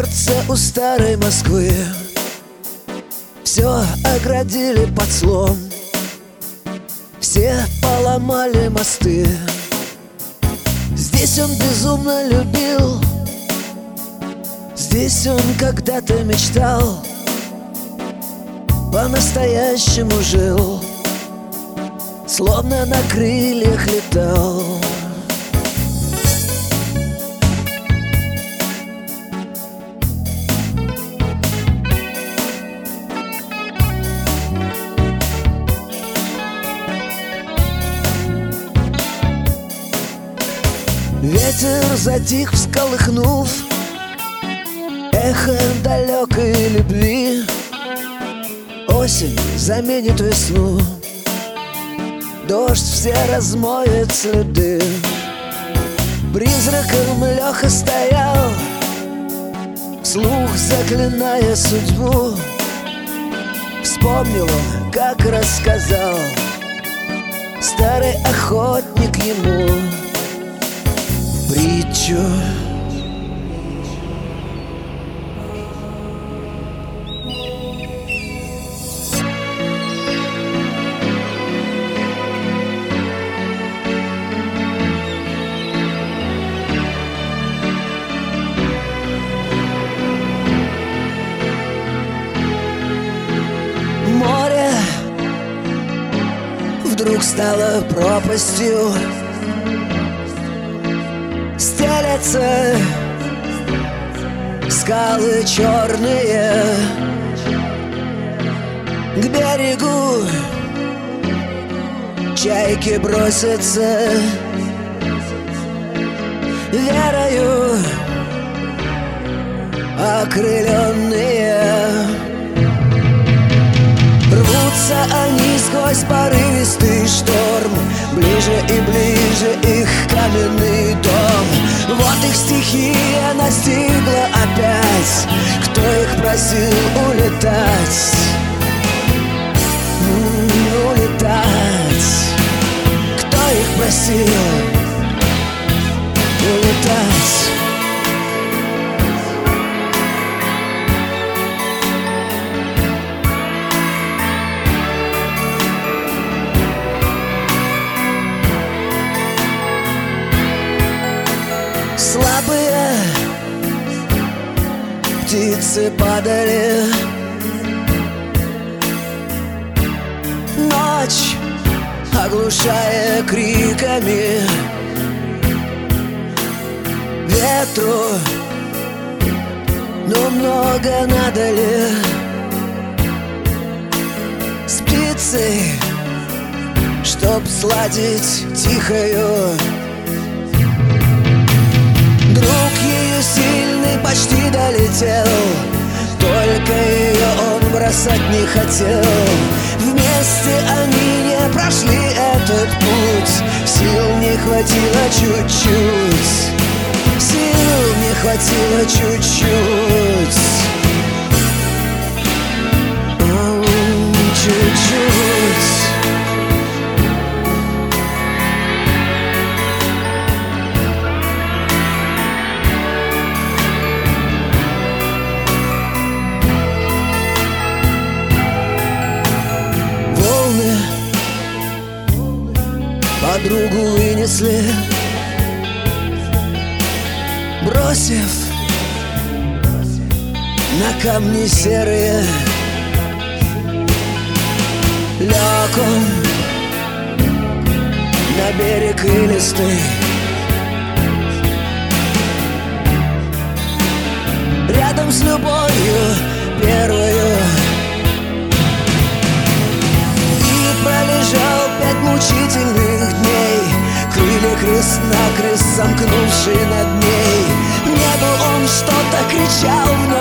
сердце у старой Москвы все оградили под слом, все поломали мосты. Здесь он безумно любил, здесь он когда-то мечтал, по-настоящему жил, словно на крыльях летал. Ветер затих, всколыхнув эхо далекой любви. Осень заменит весну, дождь все размоет следы. Призраком Леха стоял, вслух заклиная судьбу. Вспомнил он, как рассказал старый охотник ему притчу. Море вдруг стало пропастью, стелятся скалы черные, к берегу чайки бросятся, верою окрыленные. Рвутся они сквозь порывистый шторм, ближе и ближе их каменный дом. Вот их стихия настигла опять, кто их просил улетать, улетать. Кто их просил улетать? Слабые птицы падали, ночь оглушая криками. Ветру, но много надо ли спицы, чтоб сладить тихою. Друг ее сильный почти долетел, только ее он бросать не хотел. Вместе они не прошли этот путь, сил не хватило чуть-чуть, сил не хватило чуть-чуть, чуть-чуть. Подругу вынесли, бросив на камни серые. Лег он на берег илистый, рядом с любовью первою, и пролежал 5 мучительных дней, крылья крест-накрест сомкнувшие над ней. В небо он что-то кричал, в